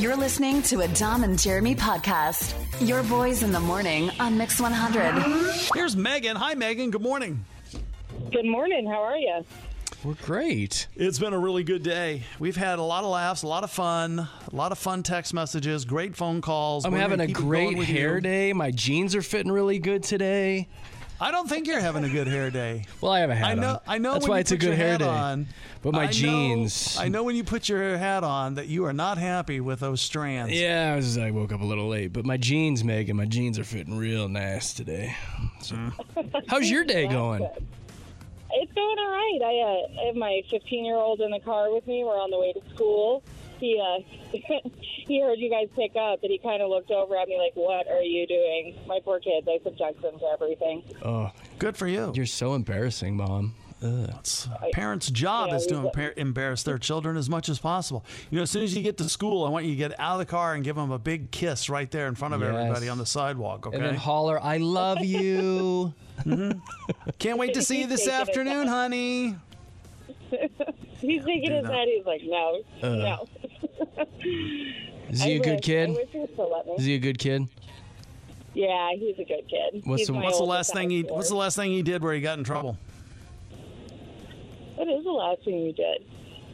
You're listening to a Dom and Jeremy podcast. Your boys in the morning on Mix 100. Here's Megan. Hi, Megan. Good morning. Good morning. How are you? We're great. It's been a really good day. We've had a lot of laughs, a lot of fun text messages, great phone calls. I'm having a great hair day. My jeans are fitting really good today. I don't think you're having a good hair day. Well, I have a hat on. I know. That's when why you it's a put good your hair hat day. on, But my jeans. I know when you put your hat on that you are not happy with those strands. Yeah, I woke up a little late. But my jeans, Megan, my jeans are fitting real nice today. So, how's your day going? It's going all right. I have my 15-year-old in the car with me. We're on the way to school. He he heard you guys pick up, and he kind of looked over at me like, "What are you doing?" My poor kids. I subject them to everything. Oh, good for you. You're so embarrassing, Mom. Parents' job is to embarrass their children as much as possible. You know, as soon as you get to school, I want you to get out of the car and give them a big kiss right there in front of everybody on the sidewalk, okay? And then holler, "I love you." Can't wait to see you this afternoon, honey. He's shaking his head. He's like, no, no. Is he a good kid? I wish he would still let me. Is he a good kid? Yeah, he's a good kid. What's the last thing he did where he got in trouble? What is the last thing you did?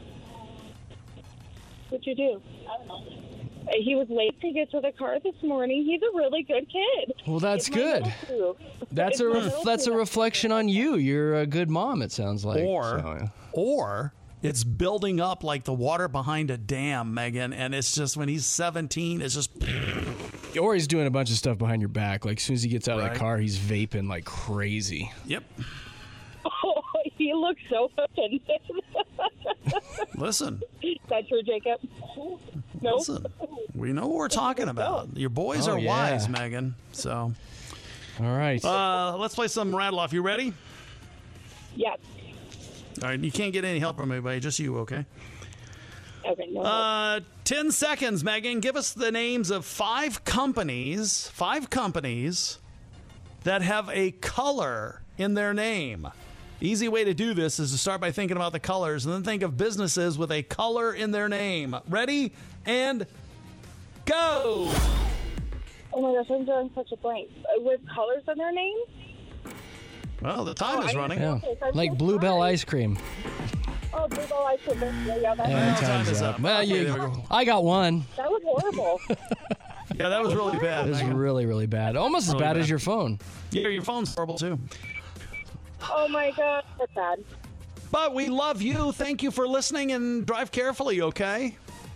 What'd you do? I don't know. He was late to get to the car this morning. He's a really good kid. Well, that's good. That's a reflection on you. You're a good mom, it sounds like. Or it's building up like the water behind a dam, Megan, and it's just when he's 17, it's just... Or he's doing a bunch of stuff behind your back. Like, as soon as he gets out of the car, he's vaping like crazy. Yep. Oh, he looks so offended. Listen. Is that true, Jacob? No. Listen, we know what we're talking about. Your boys are wise, Megan. So, all right. Let's play some rattle off. You ready? Yes. All right. You can't get any help from anybody. Just you, okay? Okay. No. 10 seconds, Megan. Give us the names of five companies that have a color in their name. Easy way to do this is to start by thinking about the colors and then think of businesses with a color in their name. Ready? And go! Oh my gosh, I'm drawing such a blank. With colors in their name? Well, the time is running. Yeah. Like Bluebell ice cream. Oh, Bluebell ice cream. Yeah, time's up. Well, I got one. That was horrible. Yeah, that was really bad. It was really, really bad. Almost as bad as your phone. Yeah, your phone's horrible too. Oh my God, that's bad. But we love you. Thank you for listening and drive carefully, okay?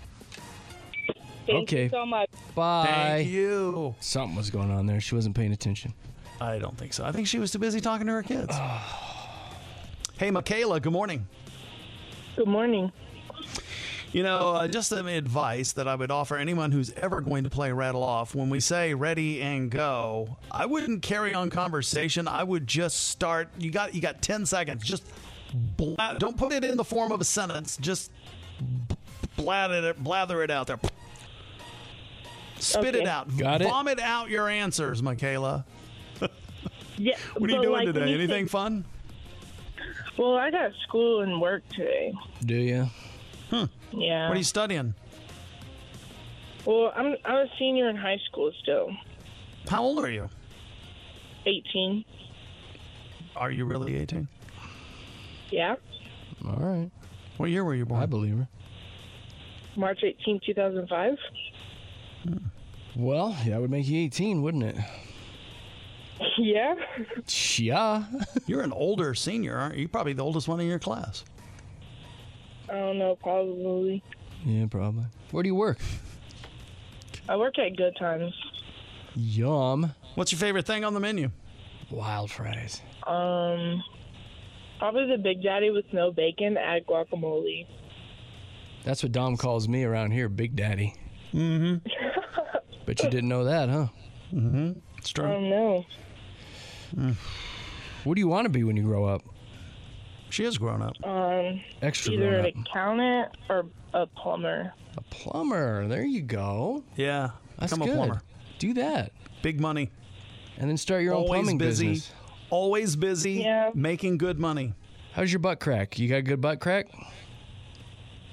Thank you so much. Bye. Thank you. Something was going on there. She wasn't paying attention. I don't think so. I think she was too busy talking to her kids. Hey, Michaela, good morning. Good morning. You know, just some advice that I would offer anyone who's ever going to play Rattle Off. When we say ready and go, I wouldn't carry on conversation. I would just start. You got 10 seconds. Just don't put it in the form of a sentence. Just blather it out there. Spit it out. Got it? Vomit out your answers, Michaela. Yeah. What are you doing today? Anything fun? Well, I got school and work today. Do you? Yeah. What are you studying? Well, I'm a senior in high school still. How old are you? 18. Are you really 18? Yeah. All right. What year were you born? I believe her. March 18, 2005. Well, that would make you 18, wouldn't it? Yeah. Yeah. You're an older senior, aren't you? You're probably the oldest one in your class. I don't know, probably. Yeah, probably. Where do you work? I work at Good Times. Yum. What's your favorite thing on the menu? Wild fries. Probably the Big Daddy with no bacon, add guacamole. That's what Dom calls me around here, Big Daddy. Mm-hmm. But you didn't know that, huh? Mm-hmm. It's true. Oh, no. What do you want to be when you grow up? She is grown up. Extra either grown an up. accountant or a plumber. A plumber. There you go. Yeah. That's Become good. a plumber. Do that. Big money. And then start your own Always plumbing busy. business. Always busy. Yeah. Making good money. How's your butt crack? You got good butt crack?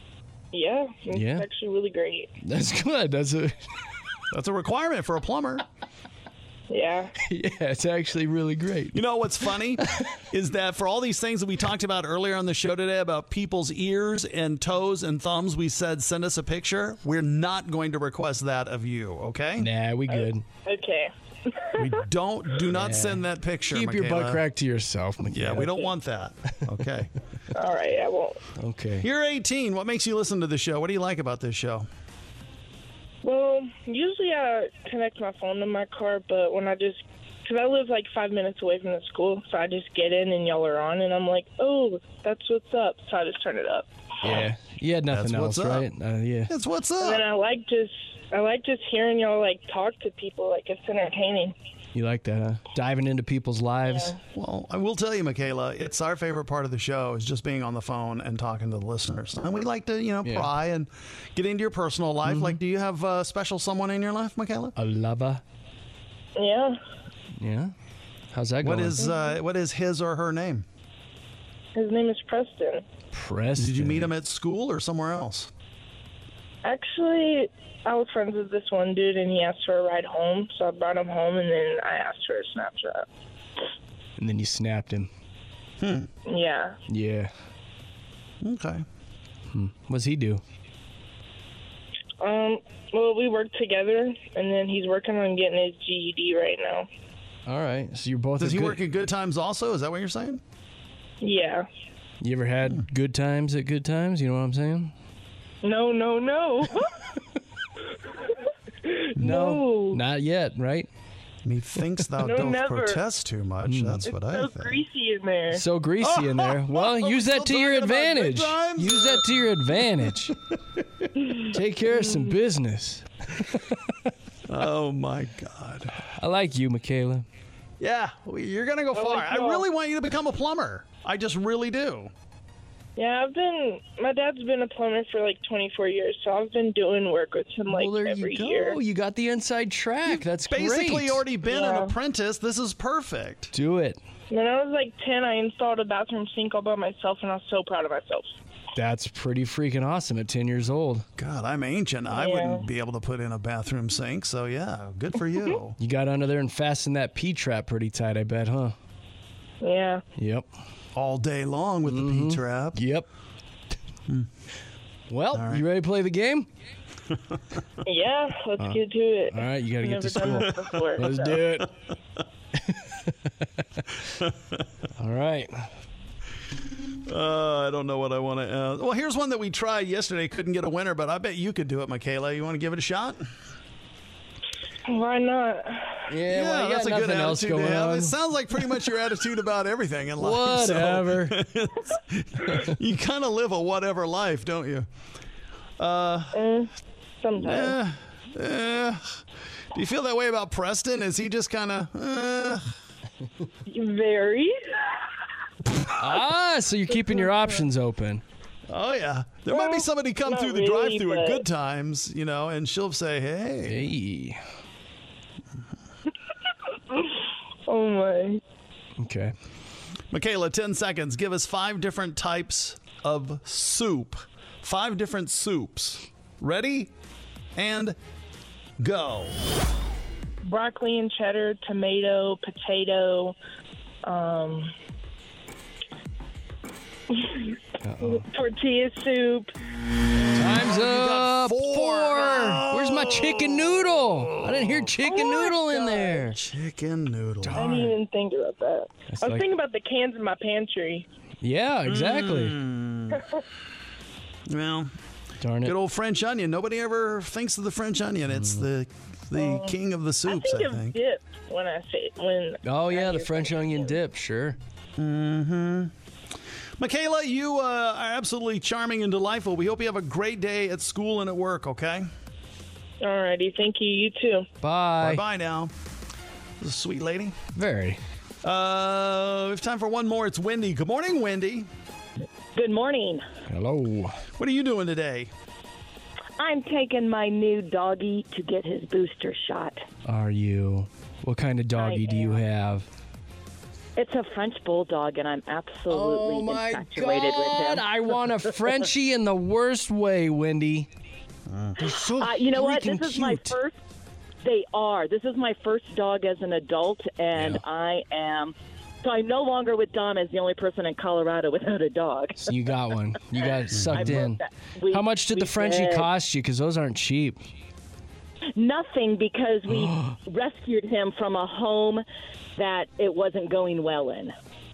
Yeah, it's Yeah. actually really great. That's good. That's a That's a requirement for a plumber. Yeah. yeah. It's actually really great. You know what's funny is that for all these things that we talked about earlier on the show today about people's ears and toes and thumbs, we said send us a picture. We're not going to request that of you, okay? Nah, we good. Okay. We do not send that picture. Keep your Michaela. butt crack to yourself, Michaela. Yeah, we don't want that. Okay. All right, I won't. Okay. You're 18. What makes you listen to the show? What do you like about this show? Well, usually I connect my phone to my car, but when because I live like 5 minutes away from the school, so I just get in and y'all are on, and I'm like, oh, that's what's up. So I just turn it up. Yeah. You had nothing That's what's else, up. right? Yeah. It's what's And up. then I like just hearing y'all like talk to people. Like it's entertaining. You like that, huh? Diving into people's lives. Well, I will tell you, Michaela, it's our favorite part of the show is just being on the phone and talking to the listeners. And we like to, pry and get into your personal life. Like, do you have a special someone in your life, Michaela? A lover. Yeah. Yeah. How's that going? What is his or her name? His name is Preston. Preston. Did you meet him at school or somewhere else? Actually, I was friends with this one dude, and he asked for a ride home, so I brought him home, and then I asked for a Snapchat. And then you snapped him. Yeah. Yeah. Okay. What's he do? Well, we work together, and then he's working on getting his GED right now. All right. So you're both. Does he good. work at Good Times also? Is that what you're saying? Yeah. You ever had good times at good times? You know what I'm saying? No. No. Not yet, right? Methinks thou No, doth never. protest too much. That's It's what I so think. greasy in there. So greasy in there. Well, use that to still your talking about good advantage. times? Use that to your advantage. Take care of some business. Oh, my God. I like you, Michaela. Yeah, you're going to go far. I really want you to become a plumber. I just really do. Yeah, my dad's been a plumber for like 24 years, so I've been doing work with him like Well, there every you go. year. You got the inside track. That's Basically great. already been Yeah. an apprentice. This is perfect. Do it. When I was like 10, I installed a bathroom sink all by myself, and I was so proud of myself. That's pretty freaking awesome at 10 years old. God, I'm ancient. I Yeah. wouldn't be able to put in a bathroom sink. So, yeah, good for you. You got under there and fastened that P-trap pretty tight, I bet, huh? Yeah. Yep. All day long with the P-trap. Yep. Well, right. you ready to play the game? Yeah, let's get to it. All right, you got to get Never to done school. this before. Let's so. do it. All right. I don't know what I want to ask. Well, here's one that we tried yesterday. Couldn't get a winner, but I bet you could do it, Michaela. You want to give it a shot? Why not? Yeah, well, you that's got a good nothing else attitude to going have. on. It sounds like pretty much your attitude about everything in life. so Whatever. you kind of live a whatever life, don't you? Sometimes. Do you feel that way about Preston? Is he just kind of... Very. So you're keeping your options open. Oh, yeah. There might be Well, somebody come not through the really, drive-thru at but- Good Times, and she'll say, hey. Hey. Oh, my. Okay. Michaela, 10 seconds. Give us 5 different types of soup. 5 different soups. Ready? And go. Broccoli and cheddar, tomato, potato, tortilla soup. Time's up. 4. 4. Where's my chicken noodle? I didn't hear chicken Oh my noodle in God. there. Chicken noodle. I didn't even think about that. That's I was like- thinking about the cans in my pantry. Yeah, exactly. Well, Darn it. good old French onion. Nobody ever thinks of the French onion. It's the king of the I soups, think I of think. dip when I say when. Oh, yeah, I the hear French onion dip, sure. Michaela, you are absolutely charming and delightful. We hope you have a great day at school and at work, okay? Alrighty, thank you. You too. Bye. Bye-bye now. This is a sweet lady. Very. We have time for one more. It's Wendy. Good morning, Wendy. Good morning. Hello. What are you doing today? I'm taking my new doggy to get his booster shot. Are you? What kind of doggy do you have? It's a French bulldog, and I'm absolutely infatuated with him. I want a Frenchie in the worst way, Wendy. They're so You know what? freaking This is cute. my first. They are. This is my first dog as an adult, and I am. So I'm no longer with Dom as the only person in Colorado without a dog. So you got one. You got sucked in. We- How much did we the Frenchie did. cost you? Because those aren't cheap. Nothing, because we rescued him from a home that it wasn't going well in.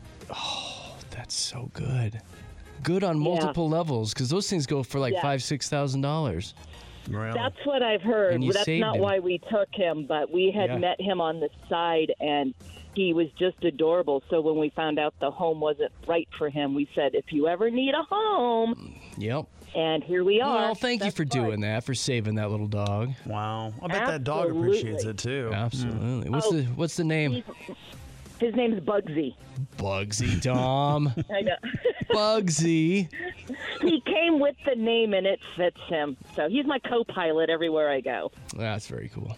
That's so good. Good on multiple levels, because those things go for like Yeah. $5,000-$6,000. Really? That's what I've heard. And you That's saved not him. why we took him, but we had Yeah. met him on the side, and he was just adorable. So when we found out the home wasn't right for him, we said, if you ever need a home, Yep. and here we are. Well, thank you That's for right. doing that, for saving that little dog. Wow. I bet that dog appreciates Absolutely. it too. Absolutely. Oh. What's the name? His name's Bugsy. Bugsy, Dom. I know. Bugsy. He came with the name, and it fits him. So he's my co-pilot everywhere I go. That's very cool.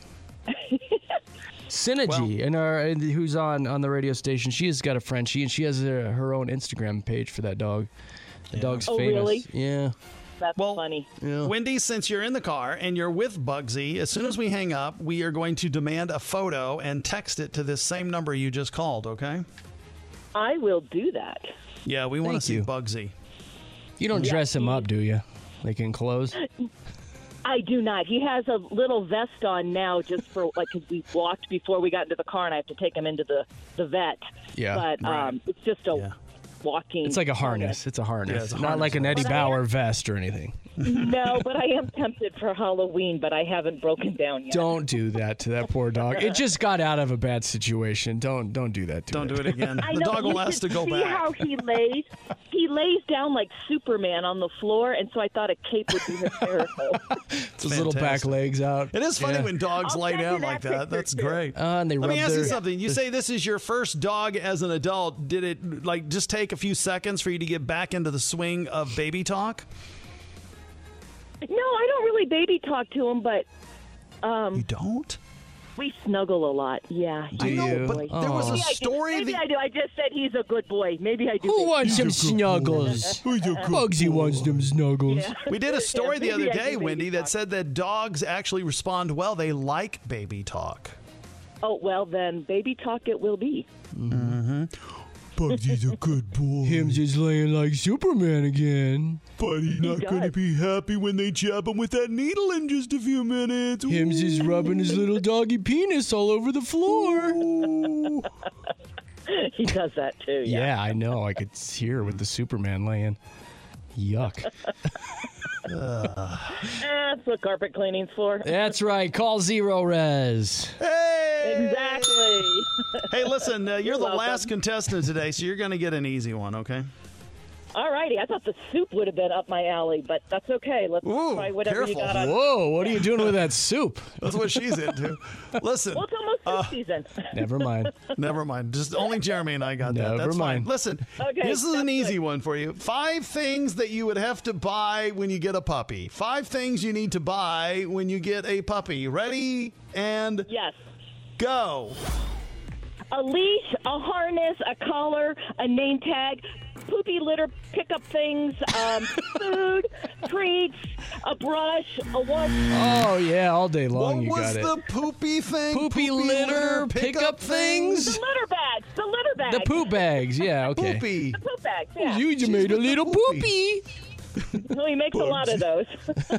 Synergy, who's on the radio station, she has got a Frenchie, and she has her own Instagram page for that dog. The dog's Oh, famous. really? Yeah. That's Well, funny. Wendy, since you're in the car and you're with Bugsy, as soon as we hang up, we are going to demand a photo and text it to this same number you just called, okay? I will do that. Yeah, we want to Thank see you. Bugsy. You don't dress him up, do you? Like in clothes? I do not. He has a little vest on now just for, like, 'cause we walked before we got into the car, and I have to take him into the vet. Yeah. But Right. it's just a Yeah. walking. It's like a harness. It's a harness. Yeah, it's a Not harness. like an Eddie But I am- Bauer vest or anything. No, but I am tempted for Halloween, but I haven't broken down yet. Don't do that to that poor dog. It just got out of a bad situation. Don't do that to Don't it. do it again. I The know, dog you will ask to should go see back. how he lays. He lays down like Superman on the floor, and so I thought a cape would be hysterical. Those little back fantastic. legs out. It is funny Yeah. when dogs I'll lay send you down that like that. picture, That's too. great. And they Let me rub ask you their- something. You say this is your first dog as an adult. Did it like just take a few seconds for you to get back into the swing of baby talk? No, I don't really baby talk to him, but You don't? we snuggle a lot. Yeah. Do I know, you? but there was Oh. a Maybe I do. story Maybe that I do. I just said he's a good boy. Maybe I do. Who baby wants some snuggles? Bugsy wants them snuggles. Yeah. we did a story the other maybe I do day, baby Wendy, that talk. said that dogs actually respond well. They like baby talk. Oh, well, then baby talk it will be. Bugsy's a good boy. Him just laying like Superman again. But he's not does. gonna be happy when they jab him with that needle in just a few minutes. Him just rubbing his little doggy penis all over the floor. Ooh. He does that too. Yeah. Yeah, I know. I could hear with the Superman laying. Yuck. That's what carpet cleaning's for. That's right. Call Zero Res. Hey! Exactly. Hey, listen, you're the welcome. last contestant today, so you're going to get an easy one, okay? All righty. I thought the soup would have been up my alley, but that's okay. Let's Ooh, try whatever careful. you got on. Whoa, what are you doing with that soup? That's what she's into. Listen, Well, it's almost soup season. Never mind. never mind. Just only Jeremy and I got that. Never That's mind. fine. Listen, Okay, this is an that's easy good. one for you. 5 things that you would have to buy when you get a puppy. 5 things you need to buy when you get a puppy. Ready? And Yes. go. A leash, a harness, a collar, a name tag, poopy litter pickup things, food, treats, a brush, a wash. Oh, yeah, all day long What you was got it. the poopy thing? Poopy litter pickup things? The litter bags. The litter bags. The poop bags. Yeah, okay. Poopy. The poop bags. Yeah. You just made a with the little poopy. poopy. Well, he makes a lot of those.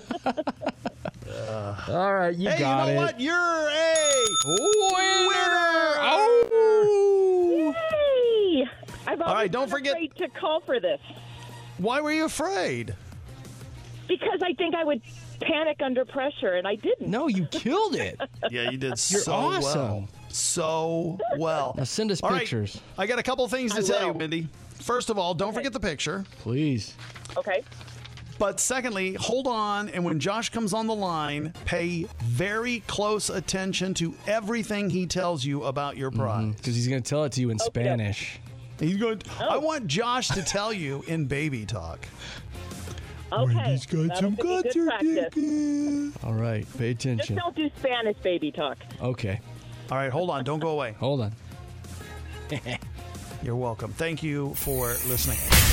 All right, you Hey, got you know it. what? You're a Winner! winner. Oh! Hey! I've always right, don't been forget- afraid to call for this Why were you afraid? because I think I would panic under pressure, and I didn't. No, you killed it. Yeah, you did You're so awesome. well. So well. Now send us All right, pictures, I got a couple things to I tell you, will. Mindy. First of all, don't forget the picture. please. Okay. But secondly, hold on, and when Josh comes on the line, pay very close attention to everything he tells you about your prize. Because he's going to tell it to you in Spanish. He's going. I want Josh to tell you in baby talk. Okay. He's got That'll some give me guts good or practice. dick. All right, pay Just attention. don't do Spanish baby talk. Okay, All right, hold on. Don't go away. hold on. You're welcome. Thank you for listening.